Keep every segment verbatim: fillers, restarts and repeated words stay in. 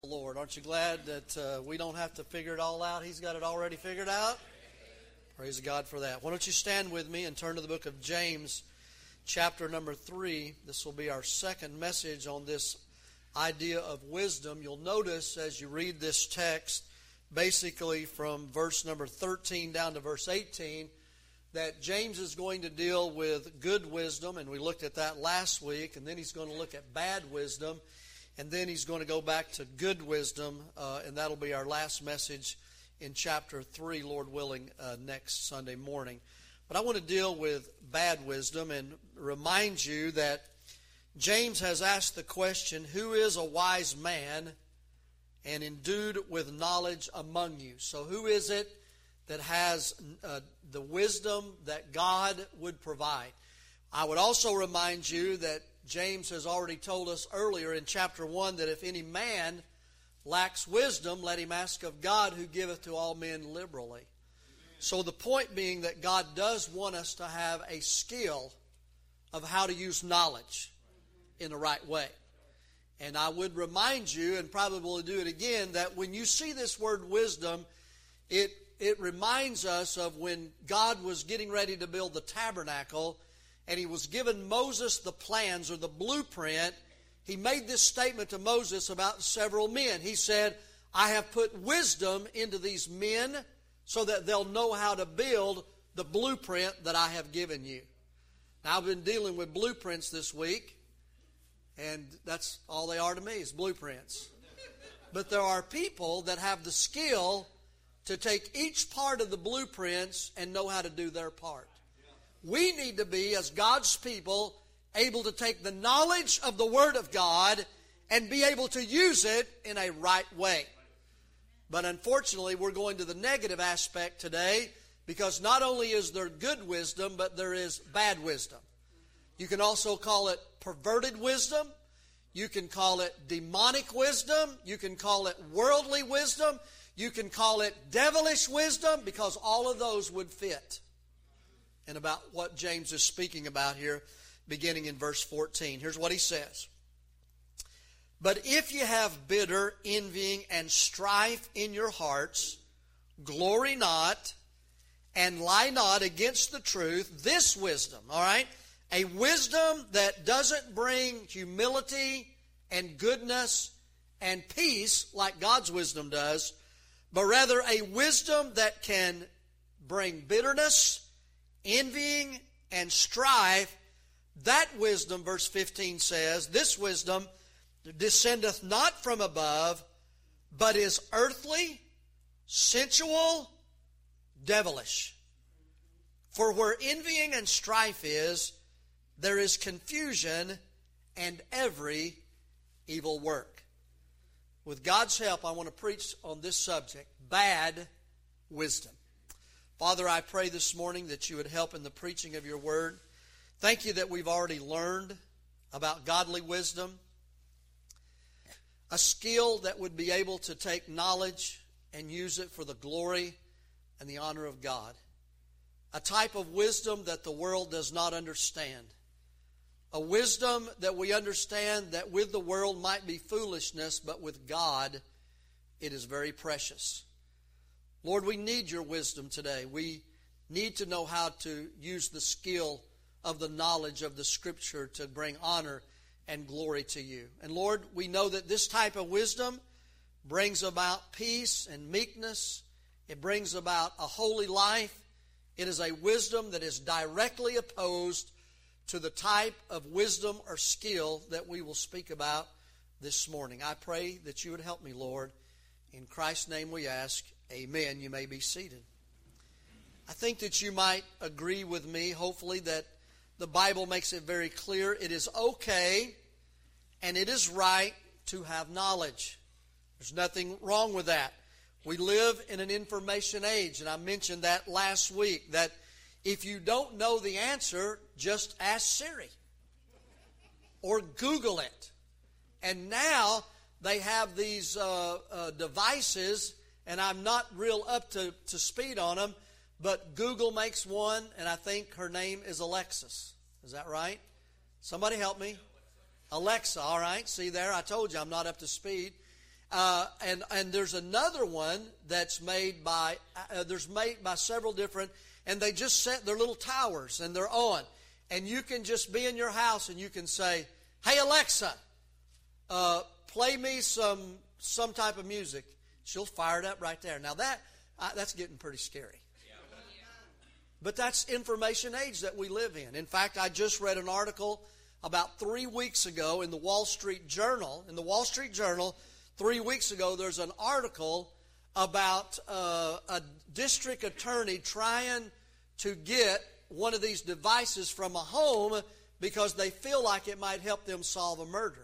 Lord, aren't you glad that uh, we don't have to figure it all out? He's got it already figured out. Praise God for that. Why don't you stand with me and turn to the book of James, chapter number three. This will be our second message on this idea of wisdom. You'll notice as you read this text, basically from verse number thirteen down to verse eighteen, that James is going to deal with good wisdom, and we looked at that last week, and then he's going to look at bad wisdom. And then he's going to go back to good wisdom, uh, and that'll be our last message in chapter three, Lord willing, uh, next Sunday morning. But I want to deal with bad wisdom and remind you that James has asked the question, who is a wise man and endued with knowledge among you? So who is it that has uh, the wisdom that God would provide? I would also remind you that James has already told us earlier in chapter one that if any man lacks wisdom, let him ask of God who giveth to all men liberally. Amen. So the point being that God does want us to have a skill of how to use knowledge in the right way. And I would remind you, and probably will do it again, that when you see this word wisdom, it, it reminds us of when God was getting ready to build the tabernacle, and he was given Moses the plans or the blueprint. He made this statement to Moses about several men. He said, I have put wisdom into these men so that they'll know how to build the blueprint that I have given you. Now, I've been dealing with blueprints this week, and that's all they are to me is blueprints. But there are people that have the skill to take each part of the blueprints and know how to do their part. We need to be, as God's people, able to take the knowledge of the Word of God and be able to use it in a right way. But unfortunately, we're going to the negative aspect today because not only is there good wisdom, but there is bad wisdom. You can also call it perverted wisdom. You can call it demonic wisdom. You can call it worldly wisdom. You can call it devilish wisdom, because all of those would fit. And about what James is speaking about here, beginning in verse fourteen. Here's what he says. But if you have bitter envying and strife in your hearts, glory not and lie not against the truth. This wisdom, all right, a wisdom that doesn't bring humility and goodness and peace like God's wisdom does, but rather a wisdom that can bring bitterness, envying, and strife. That wisdom, verse fifteen says, this wisdom descendeth not from above, but is earthly, sensual, devilish. For where envying and strife is, there is confusion and every evil work. With God's help, I want to preach on this subject, bad wisdom. Father, I pray this morning that you would help in the preaching of your word. Thank you that we've already learned about godly wisdom, a skill that would be able to take knowledge and use it for the glory and the honor of God, a type of wisdom that the world does not understand, a wisdom that we understand that with the world might be foolishness, but with God it is very precious. Lord, we need your wisdom today. We need to know how to use the skill of the knowledge of the Scripture to bring honor and glory to you. And Lord, we know that this type of wisdom brings about peace and meekness. It brings about a holy life. It is a wisdom that is directly opposed to the type of wisdom or skill that we will speak about this morning. I pray that you would help me, Lord. In Christ's name we ask, amen. You may be seated. I think that you might agree with me, hopefully, that the Bible makes it very clear it is okay and it is right to have knowledge. There's nothing wrong with that. We live in an information age, and I mentioned that last week, that if you don't know the answer, just ask Siri or Google it. And now they have these uh, uh, devices, and I'm not real up to, to speed on them, but Google makes one, and I think her name is Alexis. Is that right? Somebody help me. Alexa, all right. See there, I told you I'm not up to speed. Uh, and and there's another one that's made by uh, there's made by several different, and they just set their little towers and they're on, and you can just be in your house and you can say, "Hey Alexa, uh, play me some some type of music." She'll fire it up right there. Now that uh, that's getting pretty scary, but that's information age that we live in. In fact, I just read an article about three weeks ago in the Wall Street Journal. In the Wall Street Journal. Three weeks ago, there's an article about uh, a district attorney trying to get one of these devices from a home because they feel like it might help them solve a murder.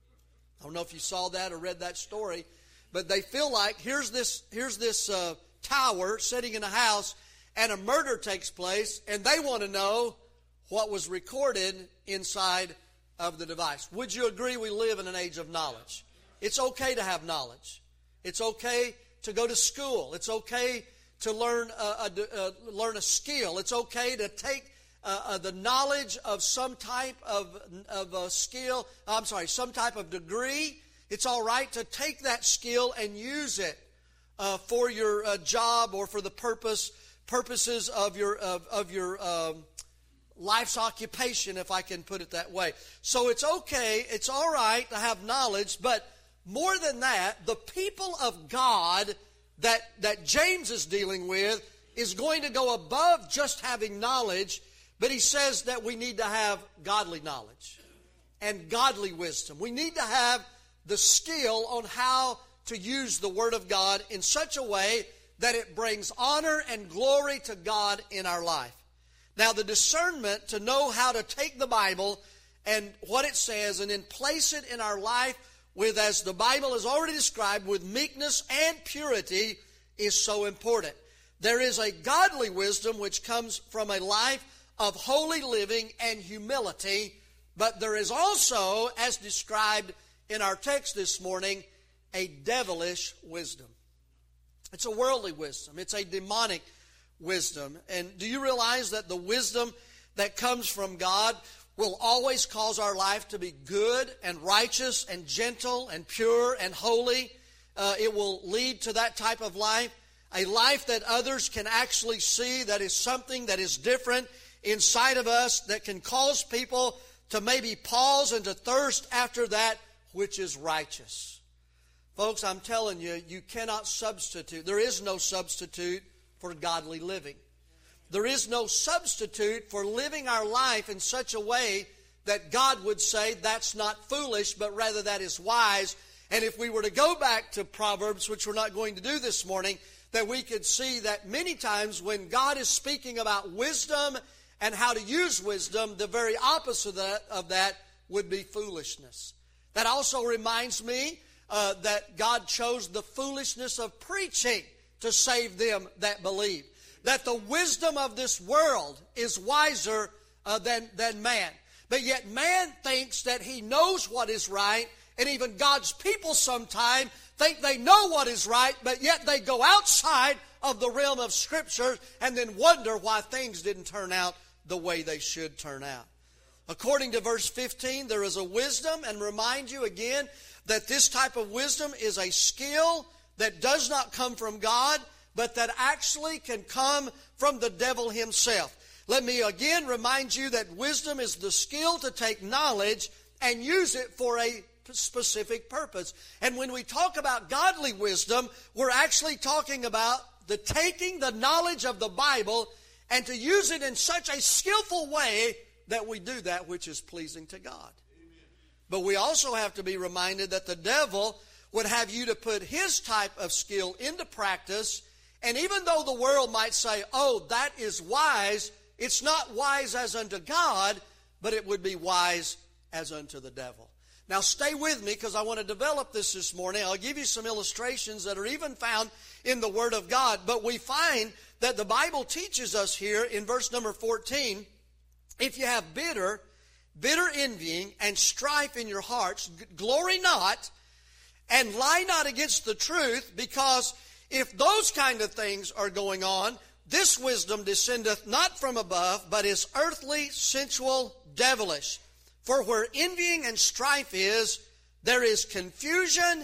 I don't know if you saw that or read that story, but they feel like here's this here's this uh, tower sitting in a house, and a murder takes place, and they want to know what was recorded inside of the device. Would you agree we live in an age of knowledge? It's okay to have knowledge. It's okay to go to school. It's okay to learn a, a, a, learn a skill. It's okay to take uh, uh, the knowledge of some type of, of a skill, I'm sorry, some type of degree. It's all right to take that skill and use it uh, for your uh, job or for the purpose purposes of your of, of your um, life's occupation, if I can put it that way. So it's okay, it's all right to have knowledge, but more than that, the people of God that, that James is dealing with is going to go above just having knowledge, but he says that we need to have godly knowledge and godly wisdom. We need to have the skill on how to use the Word of God in such a way that it brings honor and glory to God in our life. Now, the discernment to know how to take the Bible and what it says and then place it in our life with, as the Bible has already described, with meekness and purity is so important. There is a godly wisdom which comes from a life of holy living and humility, but there is also, as described in our text this morning, a devilish wisdom. It's a worldly wisdom. It's a demonic wisdom. And do you realize that the wisdom that comes from God will always cause our life to be good and righteous and gentle and pure and holy? Uh, it will lead to that type of life, a life that others can actually see, that is something that is different inside of us, that can cause people to maybe pause and to thirst after that which is righteous. Folks, I'm telling you, you cannot substitute. There is no substitute for godly living. There is no substitute for living our life in such a way that God would say that's not foolish, but rather that is wise. And if we were to go back to Proverbs, which we're not going to do this morning, that we could see that many times when God is speaking about wisdom and how to use wisdom, the very opposite of that, of that would be foolishness. That also reminds me uh, that God chose the foolishness of preaching to save them that believe. That the wisdom of this world is wiser uh, than, than man. But yet man thinks that he knows what is right, and even God's people sometimes think they know what is right, but yet they go outside of the realm of Scripture and then wonder why things didn't turn out the way they should turn out. According to verse fifteen, there is a wisdom, and remind you again that this type of wisdom is a skill that does not come from God, but that actually can come from the devil himself. Let me again remind you that wisdom is the skill to take knowledge and use it for a specific purpose. And when we talk about godly wisdom, we're actually talking about the taking the knowledge of the Bible and to use it in such a skillful way that we do that which is pleasing to God. Amen. But we also have to be reminded that the devil would have you to put his type of skill into practice. And even though the world might say, oh, that is wise, it's not wise as unto God, but it would be wise as unto the devil. Now stay with me because I want to develop this this morning. I'll give you some illustrations that are even found in the Word of God. But we find that the Bible teaches us here in verse number fourteen, if you have bitter, bitter envying and strife in your hearts, glory not and lie not against the truth, because if those kind of things are going on, this wisdom descendeth not from above, but is earthly, sensual, devilish. For where envying and strife is, there is confusion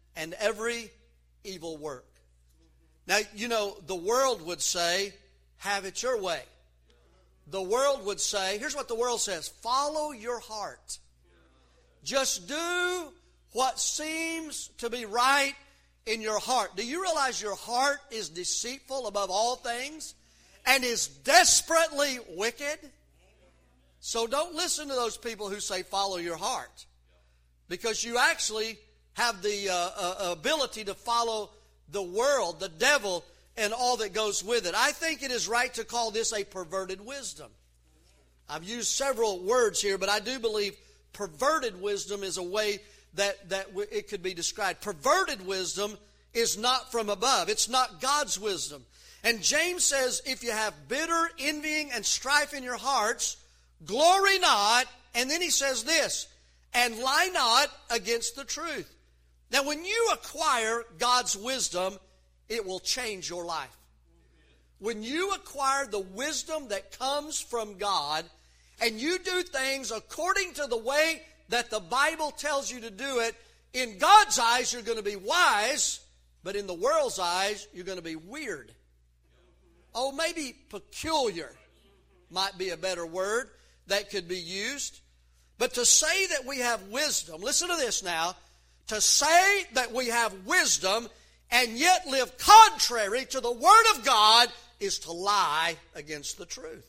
and every evil work. Now, you know, the world would say, have it your way. The world would say, here's what the world says, follow your heart. Just do what seems to be right in your heart. Do you realize your heart is deceitful above all things and is desperately wicked? So don't listen to those people who say follow your heart, because you actually have the uh, uh, ability to follow the world, the devil, and all that goes with it. I think it is right to call this a perverted wisdom. I've used several words here, but I do believe perverted wisdom is a way that, that it could be described. Perverted wisdom is not from above. It's not God's wisdom. And James says, if you have bitter envying and strife in your hearts, glory not. And then he says this, and lie not against the truth. Now, when you acquire God's wisdom, it will change your life. When you acquire the wisdom that comes from God, and you do things according to the way that the Bible tells you to do it, in God's eyes you're going to be wise, but in the world's eyes you're going to be weird. Oh, maybe peculiar might be a better word that could be used. But to say that we have wisdom, listen to this now, to say that we have wisdom and yet live contrary to the Word of God is to lie against the truth.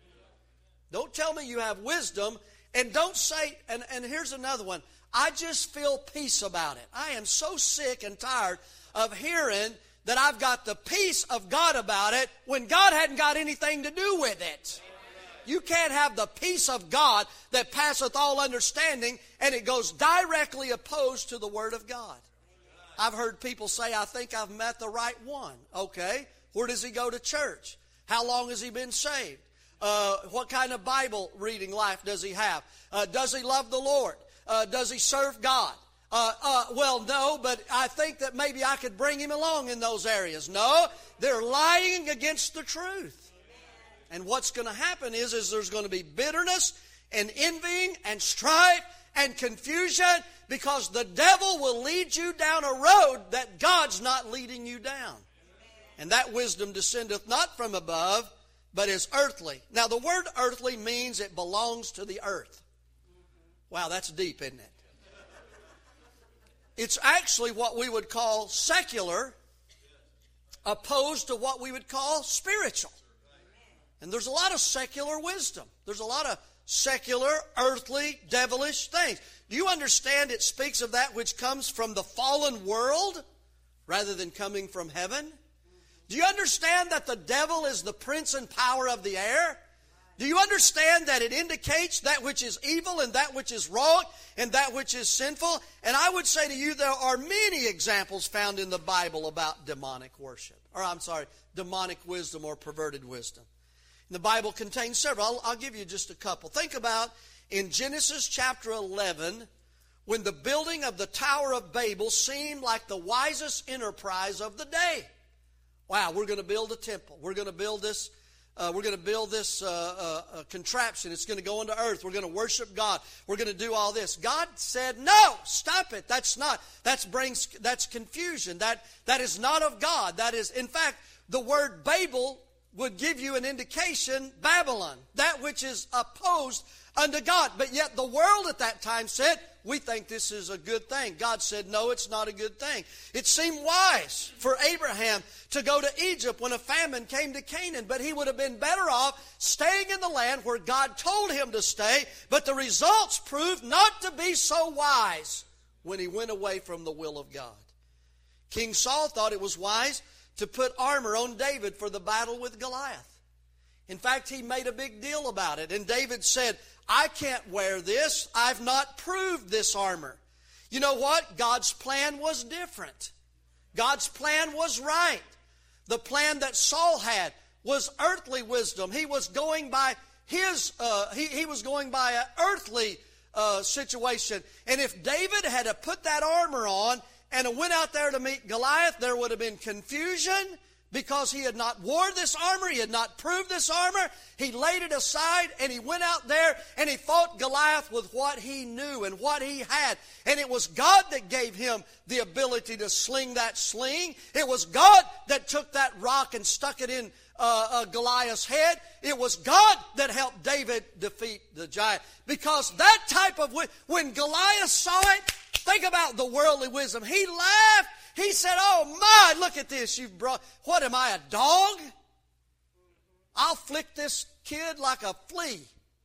Don't tell me you have wisdom, and don't say, and, and here's another one, I just feel peace about it. I am so sick and tired of hearing that I've got the peace of God about it when God hadn't got anything to do with it. You can't have the peace of God that passeth all understanding, and it goes directly opposed to the Word of God. I've heard people say, I think I've met the right one. Okay, where does he go to church? How long has he been saved? Uh, what kind of Bible reading life does he have? Uh, does he love the Lord? Uh, does he serve God? Uh, uh, well, no, but I think that maybe I could bring him along in those areas. No, they're lying against the truth. And what's going to happen is, is there's going to be bitterness and envying and strife and confusion, because the devil will lead you down a road that God's not leading you down. And that wisdom descendeth not from above, but is earthly. Now, the word earthly means it belongs to the earth. Wow, that's deep, isn't it? It's actually what we would call secular, opposed to what we would call spiritual. And there's a lot of secular wisdom. There's a lot of secular, earthly, devilish things. Do you understand it speaks of that which comes from the fallen world rather than coming from heaven? Do you understand that the devil is the prince and power of the air? Do you understand that it indicates that which is evil and that which is wrong and that which is sinful? And I would say to you, there are many examples found in the Bible about demonic worship. Or I'm sorry, demonic wisdom or perverted wisdom. And the Bible contains several. I'll, I'll give you just a couple. Think about in Genesis chapter eleven, when the building of the Tower of Babel seemed like the wisest enterprise of the day. Wow, we're going to build a temple. We're going to build this Uh, we're going to build this uh, uh, uh, contraption. It's going to go into earth. We're going to worship God. We're going to do all this. God said, no, stop it. That's not, that's brings, that's confusion. That, that is not of God. That is, in fact, the word Babel would give you an indication, Babylon, that which is opposed unto God. But yet the world at that time said, we think this is a good thing. God said, no, it's not a good thing. It seemed wise for Abraham to go to Egypt when a famine came to Canaan, but he would have been better off staying in the land where God told him to stay. But the results proved not to be so wise when he went away from the will of God. King Saul thought it was wise to put armor on David for the battle with Goliath. In fact, he made a big deal about it. And David said, I can't wear this. I've not proved this armor. You know what? God's plan was different. God's plan was right. The plan that Saul had was earthly wisdom. He was going by his, uh, he, he was going by an earthly uh, situation. And if David had to put that armor on and went out there to meet Goliath, there would have been confusion, because he had not wore this armor, he had not proved this armor. He laid it aside and he went out there and he fought Goliath with what he knew and what he had. And it was God that gave him the ability to sling that sling. It was God that took that rock and stuck it in uh, uh, Goliath's head. It was God that helped David defeat the giant. Because that type of, when Goliath saw it, think about the worldly wisdom. He laughed. He said, oh my, look at this. You've brought, what am I, a dog? I'll flick this kid like a flea.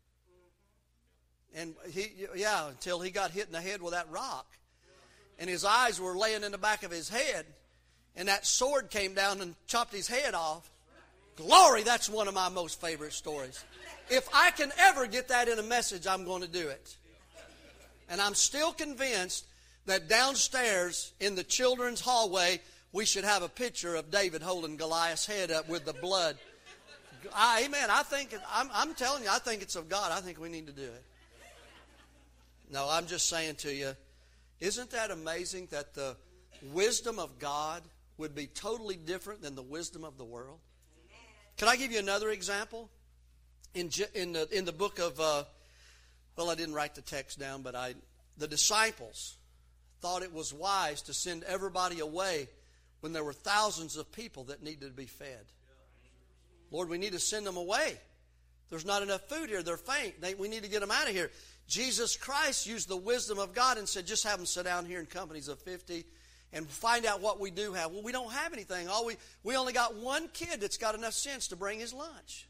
And he, yeah, until he got hit in the head with that rock. And his eyes were laying in the back of his head. And that sword came down and chopped his head off. Glory, that's one of my most favorite stories. If I can ever get that in a message, I'm going to do it. And I'm still convinced that downstairs in the children's hallway, we should have a picture of David holding Goliath's head up with the blood. I, amen. I think, I'm, I'm telling you, I think it's of God. I think we need to do it. No, I'm just saying to you, isn't that amazing that the wisdom of God would be totally different than the wisdom of the world? Can I give you another example? In, in, the, in the book of, uh, well, I didn't write the text down, but I, the disciples thought it was wise to send everybody away when there were thousands of people that needed to be fed. Lord, we need to send them away. There's not enough food here. They're faint. They, we need to get them out of here. Jesus Christ used the wisdom of God and said, just have them sit down here in companies of fifty and find out what we do have. Well, we don't have anything. All we, we only got one kid that's got enough sense to bring his lunch.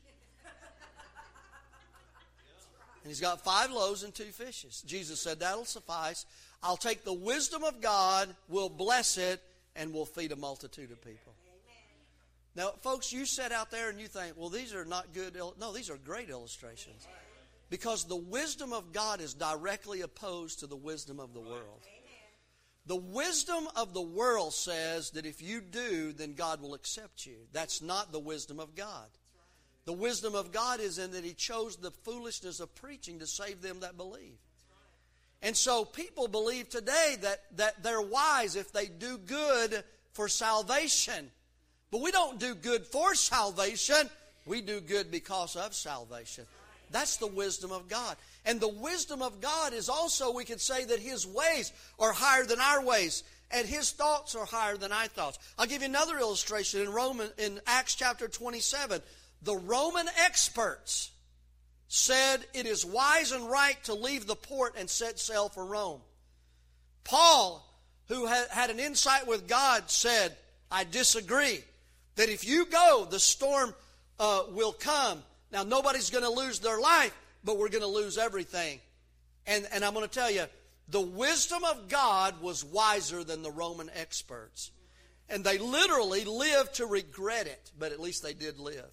And he's got five loaves and two fishes. Jesus said, that'll suffice. I'll take the wisdom of God, we'll bless it, and we'll feed a multitude of people. Now, folks, you sit out there and you think, well, these are not good. Il-. No, these are great illustrations. Because the wisdom of God is directly opposed to the wisdom of the world. The wisdom of the world says that if you do, then God will accept you. That's not the wisdom of God. The wisdom of God is in that He chose the foolishness of preaching to save them that believe. And so people believe today that, that they're wise if they do good for salvation. But we don't do good for salvation. We do good because of salvation. That's the wisdom of God. And the wisdom of God is also, we could say that His ways are higher than our ways. And His thoughts are higher than our thoughts. I'll give you another illustration in Roman, in Acts chapter twenty-seven. The Roman experts said it is wise and right to leave the port and set sail for Rome. Paul, who had, had an insight with God, said, I disagree. That if you go, the storm uh, will come. Now, nobody's going to lose their life, but we're going to lose everything. And, and I'm going to tell you, the wisdom of God was wiser than the Roman experts. And they literally lived to regret it, but at least they did live.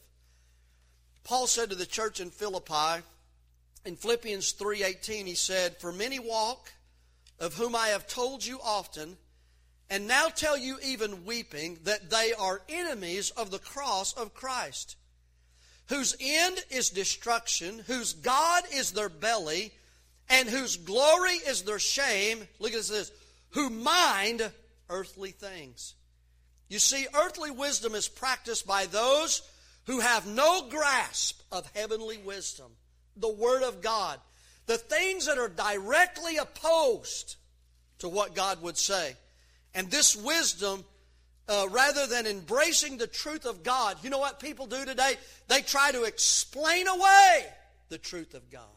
Paul said to the church in Philippi, in Philippians three eighteen, he said, for many walk, of whom I have told you often, and now tell you even weeping, that they are enemies of the cross of Christ, whose end is destruction, whose God is their belly, and whose glory is their shame. Look at this, who mind earthly things. You see, earthly wisdom is practiced by those who have no grasp of heavenly wisdom, the Word of God, the things that are directly opposed to what God would say. And this wisdom, uh, rather than embracing the truth of God, you know what people do today? They try to explain away the truth of God.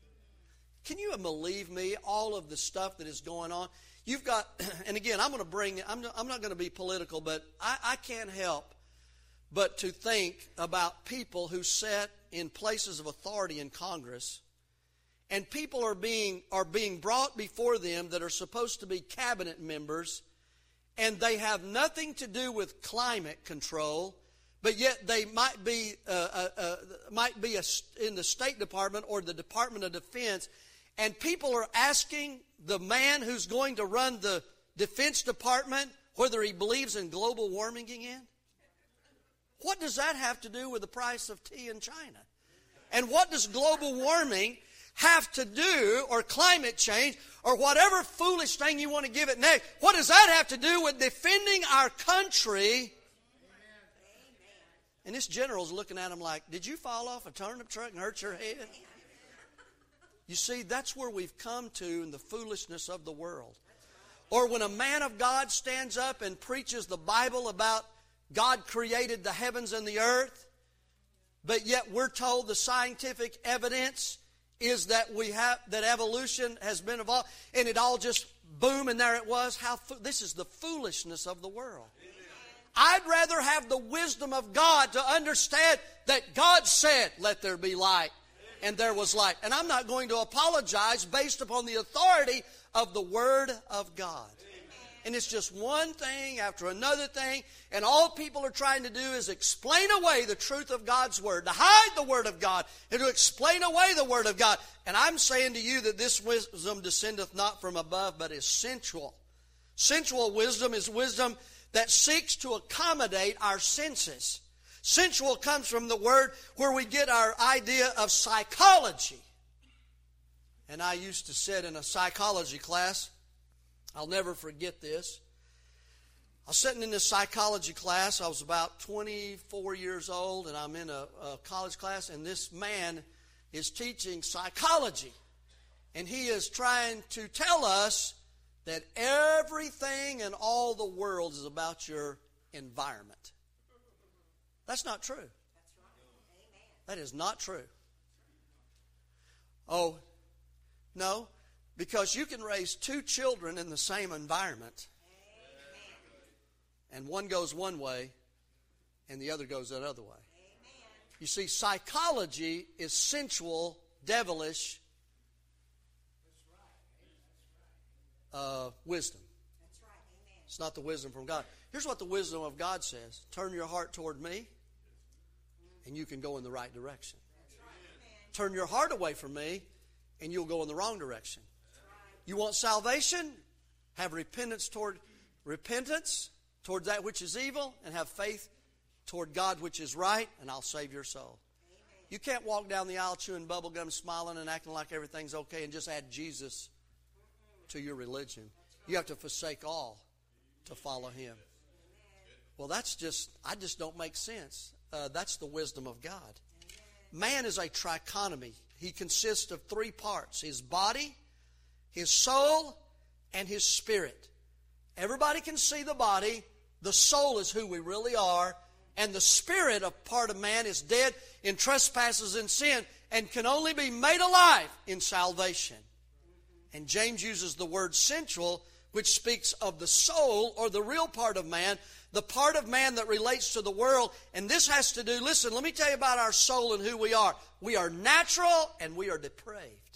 Can you believe me, all of the stuff that is going on? You've got, and again, I'm going to bring, I'm not, I'm not going to be political, but I, I can't help but to think about people who sit in places of authority in Congress, and people are being are being brought before them that are supposed to be cabinet members, and they have nothing to do with climate control, but yet they might be uh, uh, uh, might be a, in the State Department or the Department of Defense, and people are asking the man who's going to run the Defense Department whether he believes in global warming again. What does that have to do with the price of tea in China? And what does global warming have to do, or climate change, or whatever foolish thing you want to give it next, what does that have to do with defending our country And this general's looking at him like, did you fall off a turnip truck and hurt your head? You see, that's where we've come to in the foolishness of the world. Or when a man of God stands up and preaches the Bible about God created the heavens and the earth, but yet we're told the scientific evidence is that we have that evolution has been evolved, and it all just boom, and there it was. How fo- this is the foolishness of the world. I'd rather have the wisdom of God to understand that God said, let there be light, and there was light. And I'm not going to apologize based upon the authority of the Word of God. And it's just one thing after another thing, and all people are trying to do is explain away the truth of God's Word, to hide the Word of God, and to explain away the Word of God. And I'm saying to you that this wisdom descendeth not from above, but is sensual. Sensual wisdom is wisdom that seeks to accommodate our senses. Sensual comes from the word where we get our idea of psychology. And I used to sit in a psychology class. I'll never forget this. I was sitting in this psychology class. I was about twenty-four years old, and I'm in a, a college class, and this man is teaching psychology. And he is trying to tell us that everything in all the world is about your environment. That's not true. That is not true. Oh, no, because you can raise two children in the same environment, and one goes one way and the other goes another way. You see, psychology is sensual, devilish Uh, wisdom. That's right. Amen. It's not the wisdom from God. Here's what the wisdom of God says. Turn your heart toward me, and you can go in the right direction. That's right. Turn your heart away from me, and you'll go in the wrong direction. Right. You want salvation? Have repentance toward repentance toward that which is evil, and have faith toward God which is right, and I'll save your soul. Amen. You can't walk down the aisle chewing bubble gum, smiling, and acting like everything's okay, and just add Jesus to your religion. You have to forsake all to follow Him. Well, that's just, I just don't make sense. Uh, that's the wisdom of God. Man is a trichotomy. He consists of three parts: his body, his soul, and his spirit. Everybody can see the body. The soul is who we really are. And the spirit of part of man is dead in trespasses and sin, and can only be made alive in salvation. And James uses the word sensual, which speaks of the soul, or the real part of man, the part of man that relates to the world. And this has to do, listen, let me tell you about our soul and who we are. We are natural and we are depraved.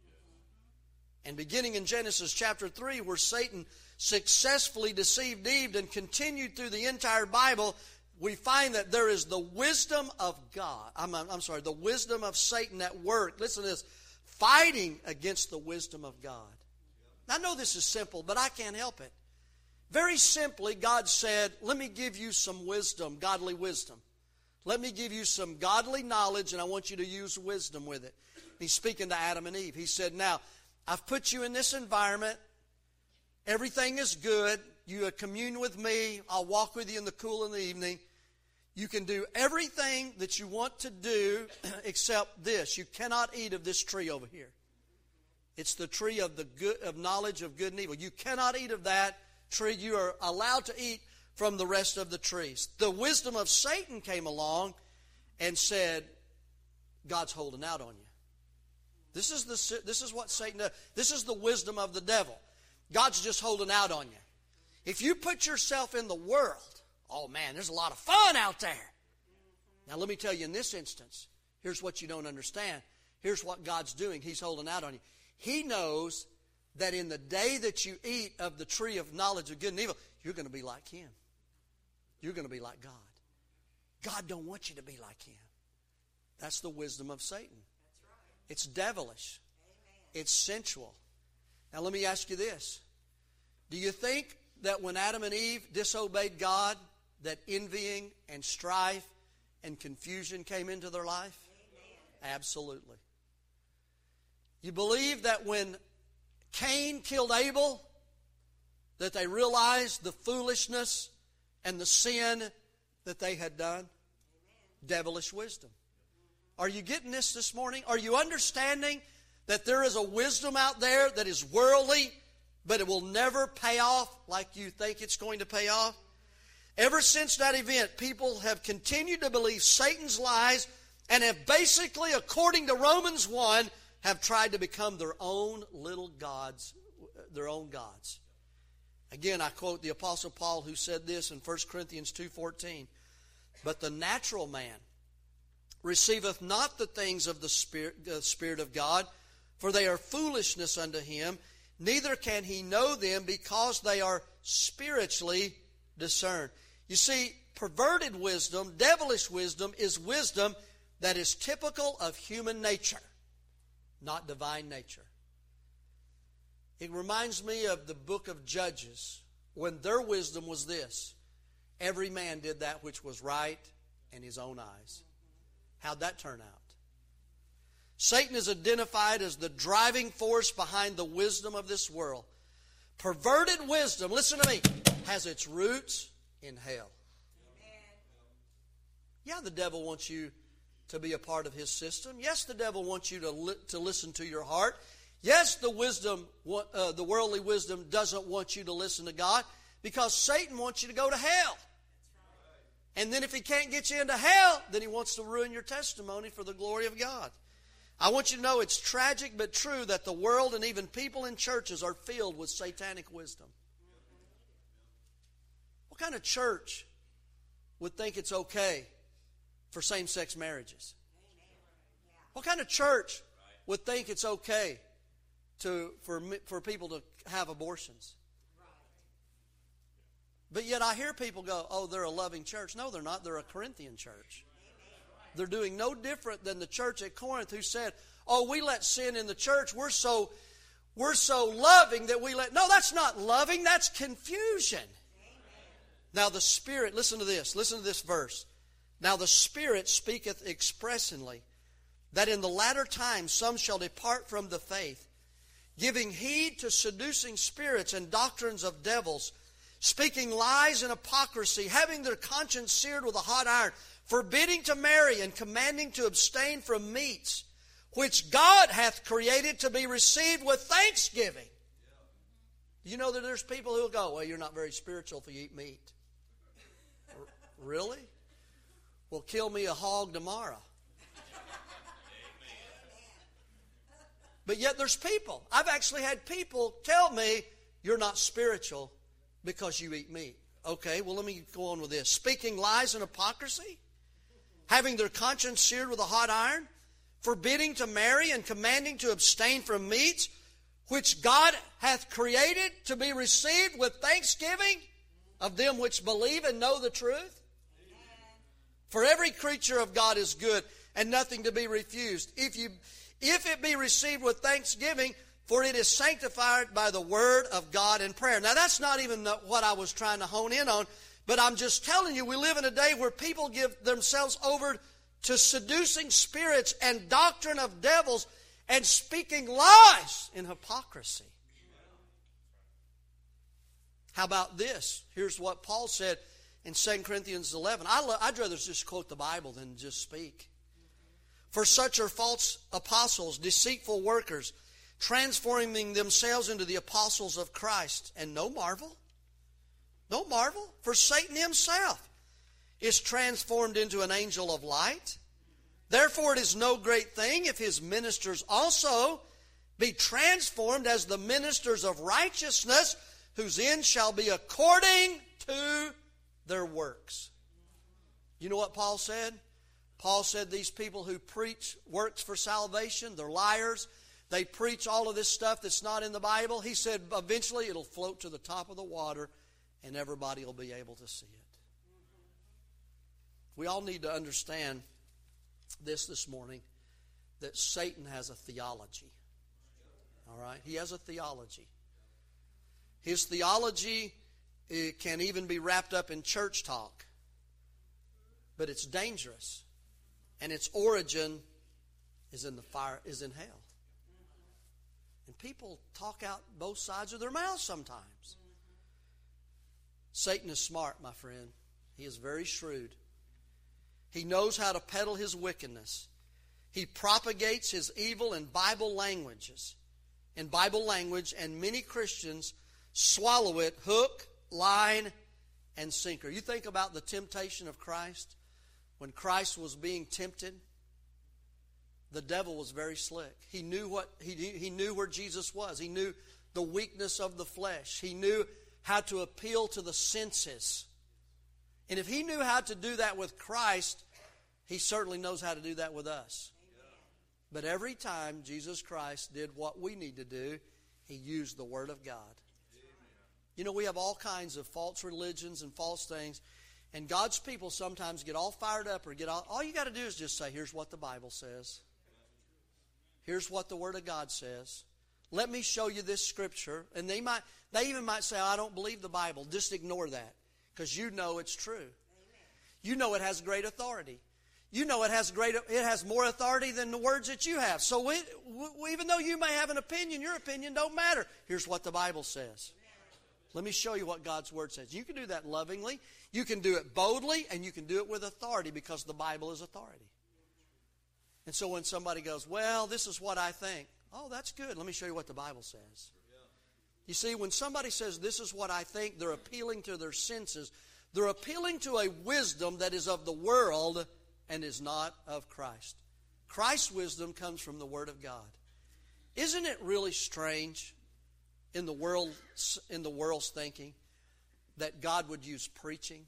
And beginning in Genesis chapter three, where Satan successfully deceived Eve and continued through the entire Bible, we find that there is the wisdom of God. I'm, I'm sorry, the wisdom of Satan at work. Listen to this. Fighting against the wisdom of God. Now, I know this is simple, but I can't help it. Very simply, God said, let me give you some wisdom, godly wisdom. Let me give you some godly knowledge, and I want you to use wisdom with it. He's speaking to Adam and Eve. He said, now, I've put you in this environment. Everything is good. You commune with me. I'll walk with you in the cool of the evening. You can do everything that you want to do except this. You cannot eat of this tree over here. It's the tree of the good of knowledge of good and evil. You cannot eat of that tree. You are allowed to eat from the rest of the trees. The wisdom of Satan came along and said, God's holding out on you. This is the this is what Satan does. This is the wisdom of the devil. God's just holding out on you. If you put yourself in the world, oh man, there's a lot of fun out there. Now let me tell you, in this instance, here's what you don't understand. Here's what God's doing. He's holding out on you. He knows that in the day that you eat of the tree of knowledge of good and evil, you're going to be like Him. You're going to be like God. God don't want you to be like Him. That's the wisdom of Satan. That's right. It's devilish. Amen. It's sensual. Now let me ask you this. Do you think that when Adam and Eve disobeyed God, that envying and strife and confusion came into their life? Amen. Absolutely. You believe that when Cain killed Abel, that they realized the foolishness and the sin that they had done? Amen. devilish wisdom. Are you getting this this morning? Are you understanding that there is a wisdom out there that is worldly, but it will never pay off like you think it's going to pay off? Ever since that event, people have continued to believe Satan's lies and have basically, according to Romans one, have tried to become their own little gods, their own gods. Again, I quote the Apostle Paul, who said this in First Corinthians two fourteen. But the natural man receiveth not the things of the Spirit, the Spirit of God, for they are foolishness unto him, neither can he know them, because they are spiritually discerned. You see, perverted wisdom, devilish wisdom, is wisdom that is typical of human nature, not divine nature. It reminds me of the book of Judges, when their wisdom was this: every man did that which was right in his own eyes. How'd that turn out? Satan is identified as the driving force behind the wisdom of this world. Perverted wisdom, listen to me, has its roots in hell. Yeah, the devil wants you to be a part of his system. Yes, the devil wants you to li- to listen to your heart. Yes, the wisdom, uh, the worldly wisdom doesn't want you to listen to God, because Satan wants you to go to hell. And then if he can't get you into hell, then he wants to ruin your testimony for the glory of God. I want you to know it's tragic but true that the world and even people in churches are filled with satanic wisdom. What kind of church would think it's okay for same-sex marriages? What kind of church would think it's okay to for for people to have abortions? But yet I hear people go, oh, they're a loving church. No, they're not. They're a Corinthian church. They're doing no different than the church at Corinth, who said, oh, we let sin in the church. We're so, we're so loving that we let... No, that's not loving. That's confusion. Now the Spirit, listen to this. Listen to this verse. Now the Spirit speaketh expressly, that in the latter times some shall depart from the faith, giving heed to seducing spirits and doctrines of devils, speaking lies and hypocrisy, having their conscience seared with a hot iron, forbidding to marry and commanding to abstain from meats, which God hath created to be received with thanksgiving. You know that there's people who will go, well, you're not very spiritual if you eat meat. Really? Well, kill me a hog tomorrow. But yet there's people. I've actually had people tell me, you're not spiritual because you eat meat. Okay, well, let me go on with this. Speaking lies and hypocrisy, having their conscience seared with a hot iron, forbidding to marry and commanding to abstain from meats, which God hath created to be received with thanksgiving of them which believe and know the truth. For every creature of God is good, and nothing to be refused, if you, if it be received with thanksgiving, for it is sanctified by the word of God and prayer. Now, that's not even what I was trying to hone in on, but I'm just telling you, we live in a day where people give themselves over to seducing spirits and doctrine of devils and speaking lies in hypocrisy. How about this? Here's what Paul said in Second Corinthians eleven. I lo- I'd rather just quote the Bible than just speak. For such are false apostles, deceitful workers, transforming themselves into the apostles of Christ. And no marvel. No marvel. For Satan himself is transformed into an angel of light. Therefore it is no great thing if his ministers also be transformed as the ministers of righteousness, whose end shall be according to their works. You know what Paul said? Paul said these people who preach works for salvation, they're liars. They preach all of this stuff that's not in the Bible. He said eventually it'll float to the top of the water and everybody will be able to see it. We all need to understand this this morning, that Satan has a theology. All right? He has a theology. His theology, it can even be wrapped up in church talk. But it's dangerous. And its origin is in the fire, is in hell. And people talk out both sides of their mouths sometimes. Satan is smart, my friend. He is very shrewd. He knows how to peddle his wickedness. He propagates his evil in Bible languages, in Bible language, and many Christians swallow it hook, line, and sinker. You think about the temptation of Christ. When Christ was being tempted, the devil was very slick. He knew what he he knew where Jesus was. He knew the weakness of the flesh. He knew how to appeal to the senses. And if he knew how to do that with Christ, he certainly knows how to do that with us. But every time Jesus Christ did what we need to do, he used the Word of God. You know, we have all kinds of false religions and false things, and God's people sometimes get all fired up or get all, all you got to do is just say, here's what the Bible says. Here's what the Word of God says. Let me show you this scripture. And they might, they even might say, I don't believe the Bible. Just ignore that, because you know it's true. Amen. You know it has great authority. You know it has great. It has more authority than the words that you have. So we, we, even though you may have an opinion, your opinion don't matter. Here's what the Bible says. Let me show you what God's Word says. You can do that lovingly. You can do it boldly, and you can do it with authority, because the Bible is authority. And so when somebody goes, well, this is what I think. Oh, that's good. Let me show you what the Bible says. You see, when somebody says, this is what I think, they're appealing to their senses. They're appealing to a wisdom that is of the world and is not of Christ. Christ's wisdom comes from the Word of God. Isn't it really strange in the world, in the world's thinking that God would use preaching?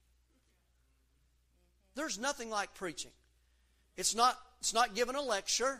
There's nothing like preaching. It's not, it's not giving a lecture.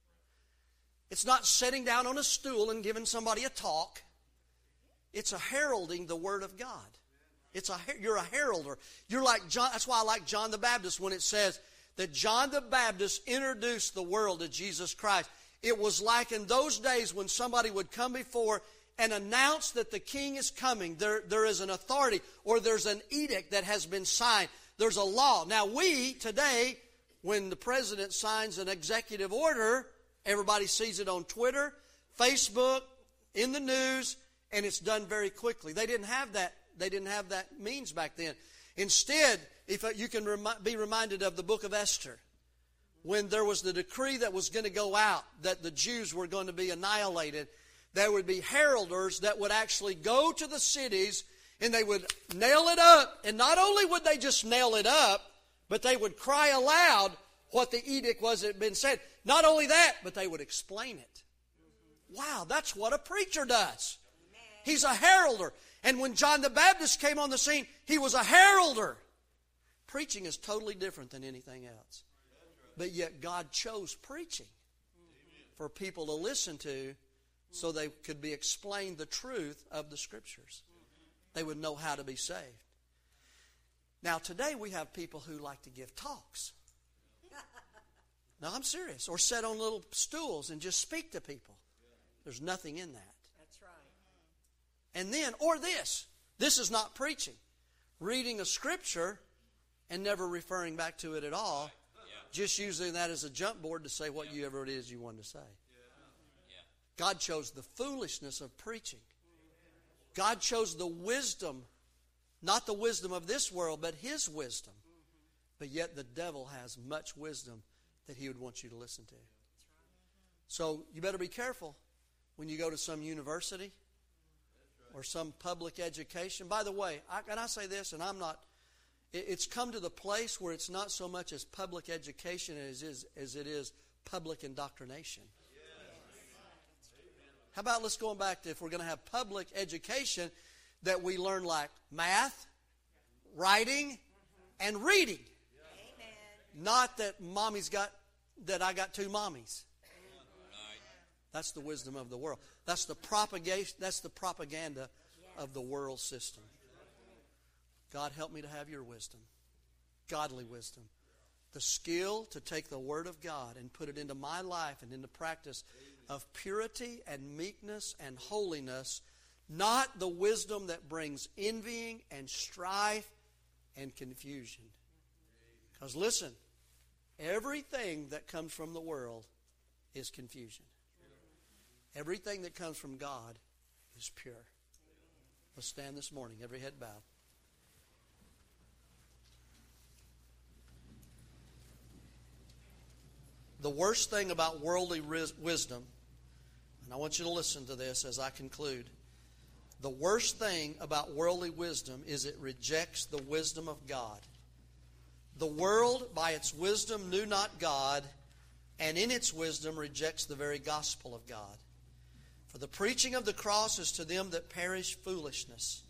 It's not sitting down on a stool and giving somebody a talk. It's a heralding the Word of God. It's a, you're a heralder. You're like John. That's why I like John the Baptist when it says that John the Baptist introduced the world to Jesus Christ. It was like in those days when somebody would come before and announce that the king is coming. There, there is an authority, or there's an edict that has been signed. There's a law. Now we, today, when the president signs an executive order, everybody sees it on Twitter, Facebook, in the news, and it's done very quickly. They didn't have that. They didn't have that means back then. Instead, if you can remi- be reminded of the book of Esther, when there was the decree that was going to go out that the Jews were going to be annihilated, there would be heralders that would actually go to the cities and they would nail it up. And not only would they just nail it up, but they would cry aloud what the edict was that had been said. Not only that, but they would explain it. Wow, that's what a preacher does. He's a heralder. And when John the Baptist came on the scene, he was a heralder. Preaching is totally different than anything else. But yet God chose preaching for people to listen to so they could be explained the truth of the Scriptures. They would know how to be saved. Now today we have people who like to give talks. No, I'm serious. Or sit on little stools and just speak to people. There's nothing in that. That's right. And then, or this. This is not preaching. Reading a scripture and never referring back to it at all. Just using that as a jump board to say whatever it is you wanted to say. God chose the foolishness of preaching. God chose the wisdom, not the wisdom of this world, but His wisdom. But yet the devil has much wisdom that he would want you to listen to. So you better be careful when you go to some university or some public education. By the way, I, and I say this, and I'm not, it, it's come to the place where it's not so much as public education as, is, as it is public indoctrination. How about let's go back to, if we're going to have public education, that we learn like math, writing, and reading. Not that mommy's got, that I got two mommies. That's the wisdom of the world. That's the propagation. That's the propaganda of the world system. God, help me to have your wisdom, godly wisdom, the skill to take the Word of God and put it into my life and into practice of purity and meekness and holiness, not the wisdom that brings envying and strife and confusion. Because listen, everything that comes from the world is confusion. Everything that comes from God is pure. Let's stand this morning, every head bowed. the worst thing about worldly wisdom, and I want you to listen to this as I conclude. The worst thing about worldly wisdom is it rejects the wisdom of God. The world, by its wisdom, knew not God, and in its wisdom rejects the very gospel of God. For the preaching of the cross is to them that perish foolishness.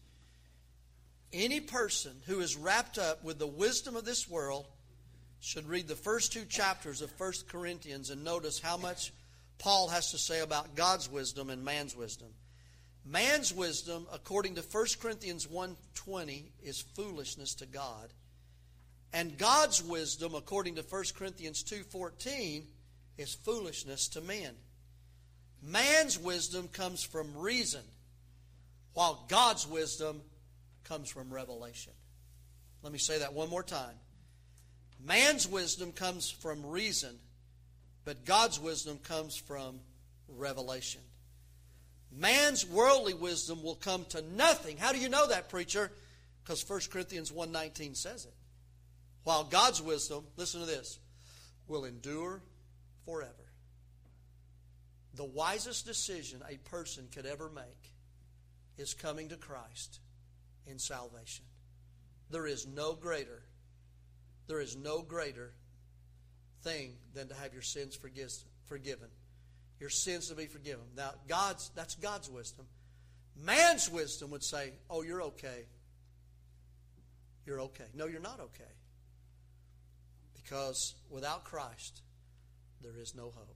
Any person who is wrapped up with the wisdom of this world should read the first two chapters of First Corinthians and notice how much Paul has to say about God's wisdom and man's wisdom. Man's wisdom, according to First Corinthians one twenty, is foolishness to God. And God's wisdom, according to First Corinthians two fourteen, is foolishness to men. Man's wisdom comes from reason, while God's wisdom comes from revelation. Let me say that one more time. Man's wisdom comes from reason, but God's wisdom comes from revelation. Man's worldly wisdom will come to nothing. How do you know that, preacher? Because First Corinthians one nineteen says it. While God's wisdom, listen to this, will endure forever. The wisest decision a person could ever make is coming to Christ in salvation. There is no greater, there is no greater thing than to have your sins forgiven. Your sins to be forgiven. Now, God's that's God's wisdom. Man's wisdom would say, oh, you're okay. You're okay. No, you're not okay. Because without Christ, there is no hope.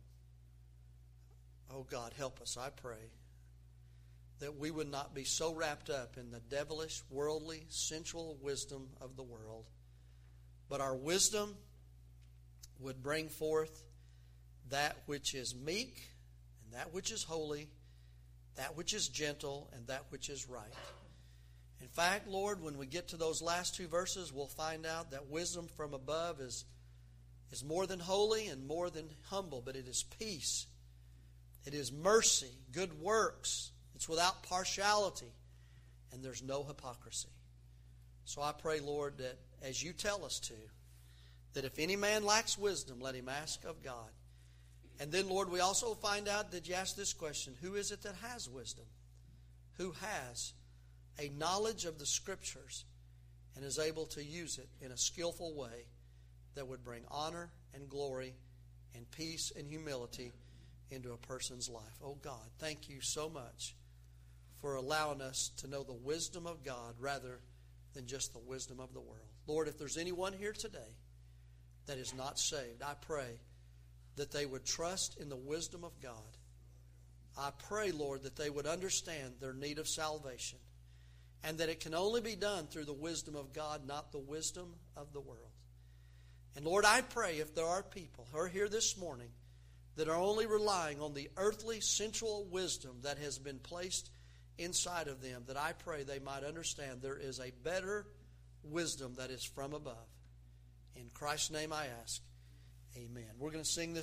Oh, God, help us, I pray, that we would not be so wrapped up in the devilish, worldly, sensual wisdom of the world, but our wisdom would bring forth that which is meek, and that which is holy, that which is gentle, and that which is right. In fact, Lord, when we get to those last two verses, we'll find out that wisdom from above is, is more than holy and more than humble, but it is peace. It is mercy, good works. It's without partiality, and there's no hypocrisy. So I pray, Lord, that as you tell us to, that if any man lacks wisdom, let him ask of God. And then, Lord, we also find out that you ask this question, who is it that has wisdom? Who has a knowledge of the Scriptures and is able to use it in a skillful way that would bring honor and glory and peace and humility into a person's life? Oh, God, thank you so much for allowing us to know the wisdom of God rather than just the wisdom of the world. Lord, if there's anyone here today that is not saved, I pray that they would trust in the wisdom of God. I pray, Lord, that they would understand their need of salvation and that it can only be done through the wisdom of God, not the wisdom of the world. And Lord, I pray if there are people who are here this morning that are only relying on the earthly, sensual wisdom that has been placed inside of them, that I pray they might understand there is a better wisdom that is from above. In Christ's name I ask, amen. We're going to sing this.